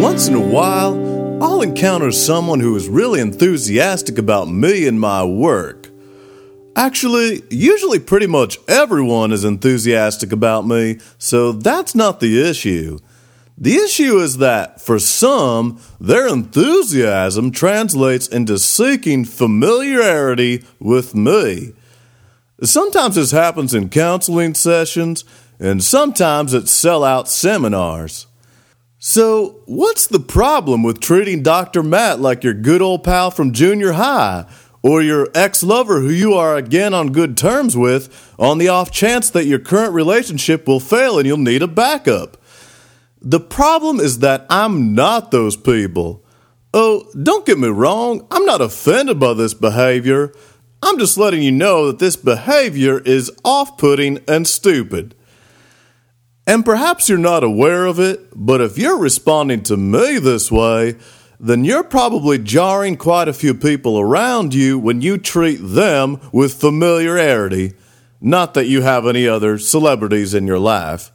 Once in a while, I'll encounter someone who is really enthusiastic about me and my work. Actually, usually pretty much everyone is enthusiastic about me, so that's not the issue. The issue is that, for some, their enthusiasm translates into seeking familiarity with me. Sometimes this happens in counseling sessions, and sometimes at sellout seminars. So, what's the problem with treating Dr. Matt like your good old pal from junior high, or your ex-lover who you are again on good terms with, on the off chance that your current relationship will fail and you'll need a backup? The problem is that I'm not those people. Oh, don't get me wrong, I'm not offended by this behavior. I'm just letting you know that this behavior is off-putting and stupid. And perhaps you're not aware of it, but if you're responding to me this way, then you're probably jarring quite a few people around you when you treat them with familiarity. Not that you have any other celebrities in your life.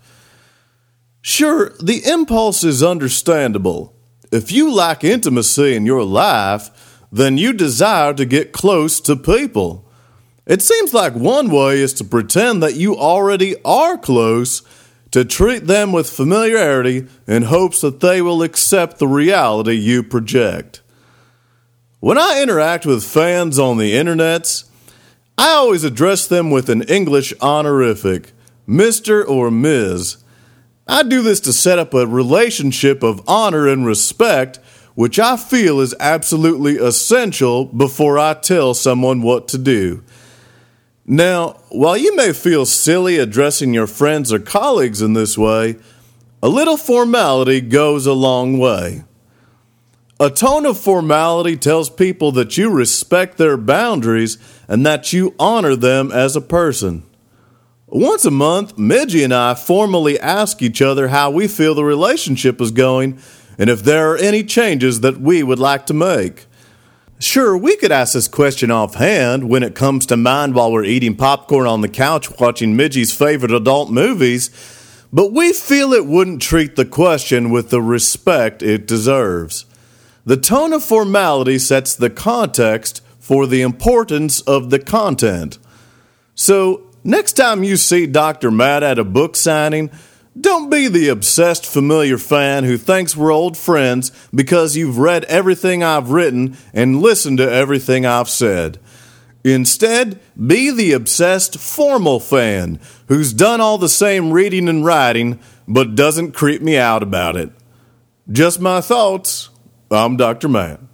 Sure, the impulse is understandable. If you lack intimacy in your life, then you desire to get close to people. It seems like one way is to pretend that you already are close, to treat them with familiarity in hopes that they will accept the reality you project. When I interact with fans on the internets, I always address them with an English honorific, Mr. or Ms. I do this to set up a relationship of honor and respect, which I feel is absolutely essential before I tell someone what to do. Now, while you may feel silly addressing your friends or colleagues in this way, a little formality goes a long way. A tone of formality tells people that you respect their boundaries and that you honor them as a person. Once a month, Midgie and I formally ask each other how we feel the relationship is going and if there are any changes that we would like to make. Sure, we could ask this question offhand when it comes to mind while we're eating popcorn on the couch watching Midgie's favorite adult movies, but we feel it wouldn't treat the question with the respect it deserves. The tone of formality sets the context for the importance of the content. So, next time you see Dr. Matt at a book signing, don't be the obsessed familiar fan who thinks we're old friends because you've read everything I've written and listened to everything I've said. Instead, be the obsessed formal fan who's done all the same reading and writing but doesn't creep me out about it. Just my thoughts. I'm Dr. Matt.